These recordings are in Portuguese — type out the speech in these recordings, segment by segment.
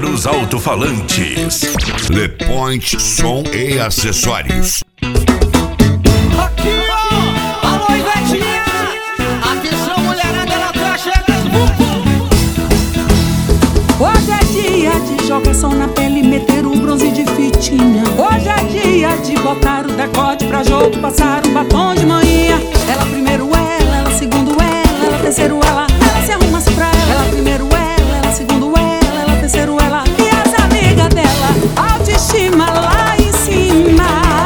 Inúmeros alto-falantes. Le Point Som e Acessórios. Alô, Ivetinha! Atenção, mulherada, ela tá chegando. Hoje é dia de jogação na pele, meter o bronze de fitinha. Hoje é dia de botar o decote pra jogo, passar o batom de manhã. Ela primeiro ela segundo ela terceiro ela se arruma assim pra ela. Ela primeiro ela segundo ela terceiro ela. E as amigas dela, autoestima lá em cima.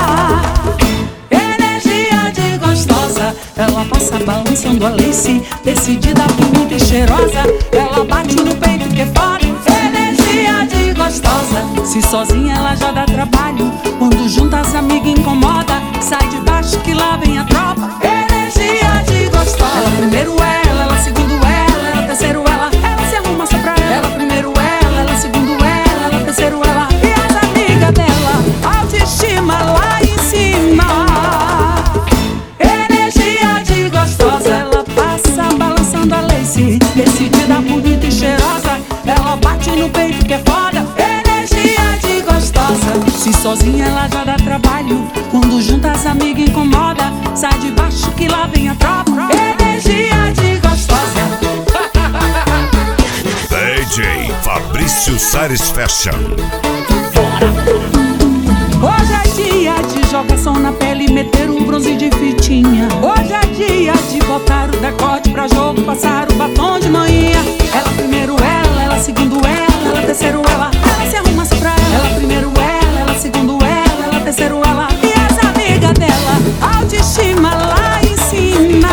Energia de gostosa, ela passa balançando a lace, decidida, bonita e cheirosa. Ela bate no peito que é foda. Energia de gostosa, se sozinha ela já dá trabalho. Quando junta as amigas incomoda, sai de baixo que lá vem a tropa. Energia de gostosa, ela primeiro ela segundo ela terceiro ela se arruma só pra ela. Ela primeiro ela segundo ela terceiro ela. E as amigas dela, autoestima lá em cima. Energia de gostosa, ela passa balançando a lace, decidida, bonita e cheirosa. Ela bate no peito que é foda. Energia de gostosa, se sozinha ela já dá trabalho. Quando junta as amigas incomoda, sai de baixo que lá vem a tropa. Energia de gostosa. DJ Fabrício Sares Fashion. Hoje é dia de jogação na pele, meter um bronze de fitinha. Hoje é dia de botar o decote pra jogo, passar o batom de manhã. Ela primeiro ela segundo ela terceiro ela se arruma assim pra ela. Ela primeiro ela segundo ela terceiro ela. E as amigas dela, autoestima lá em cima.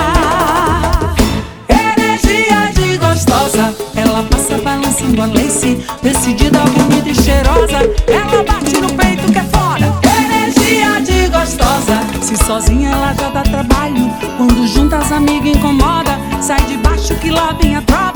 Energia de gostosa, ela passa balançando a lace, decidida, bonita e cheirosa. Ela bate no peito que é foda. Energia de gostosa, se sozinha ela já dá trabalho. Quando junta as amigas incomoda, sai de baixo que lá vem a tropa.